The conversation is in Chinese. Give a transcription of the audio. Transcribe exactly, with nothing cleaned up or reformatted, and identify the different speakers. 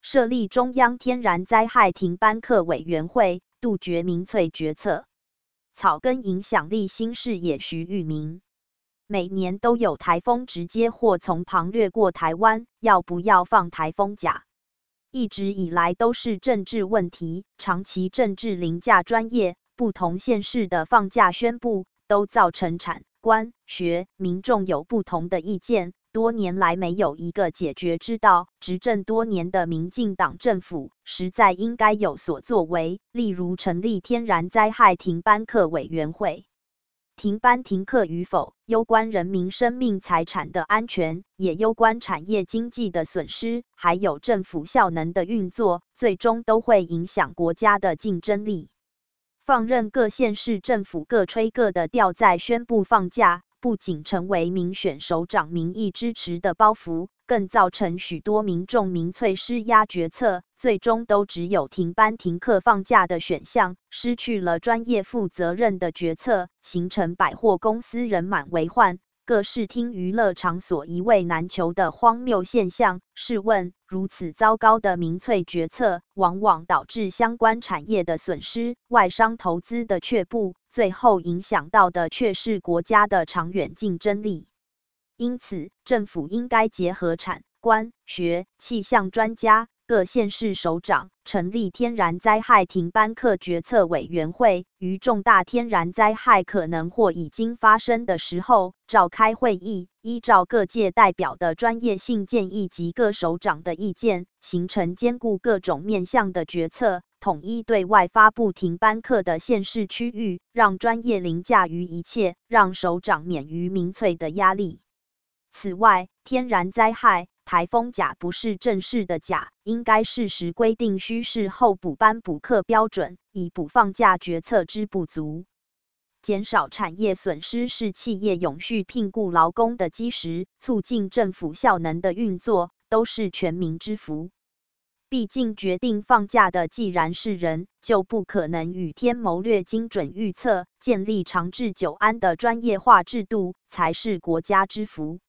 Speaker 1: 设立中央天然灾害停班课委员会，杜绝民粹决策。草根影响力新视野徐玉明。每年都有台风直接或从旁掠过台湾，要不要放台风假？一直以来都是政治问题，长期政治凌驾专业，不同县市的放假宣布都造成产官学民众有不同的意见，多年来没有一个解决之道。执政多年的民进党政府实在应该有所作为，例如成立天然灾害停班课委员会。停班停课与否，攸关人民生命财产的安全，也攸关产业经济的损失，还有政府效能的运作，最终都会影响国家的竞争力。放任各县市政府各吹各的调，再宣布放假，不仅成为民选首长民意支持的包袱，更造成许多民众民粹施压决策，最终都只有停班停课放假的选项，失去了专业负责任的决策，形成百货公司人满为患，各视听娱乐场所一位难求的荒谬现象。试问，如此糟糕的民粹决策，往往导致相关产业的损失，外商投资的却步，最后影响到的却是国家的长远竞争力。因此，政府应该结合产官学气象专家、各县市首长，成立天然灾害停班课决策委员会，于重大天然灾害可能或已经发生的时候，召开会议，依照各界代表的专业性建议及各首长的意见，形成兼顾各种面向的决策，统一对外发布停班课的县市区域，让专业凌驾于一切，让首长免于民粹的压力。此外，天然灾害台风假不是正式的假，应该适时规定需事后补班补课标准，以补放假决策之不足。减少产业损失是企业永续聘雇劳工的基石，促进政府效能的运作，都是全民之福。毕竟决定放假的既然是人，就不可能与天谋略精准预测，建立长治久安的专业化制度，才是国家之福。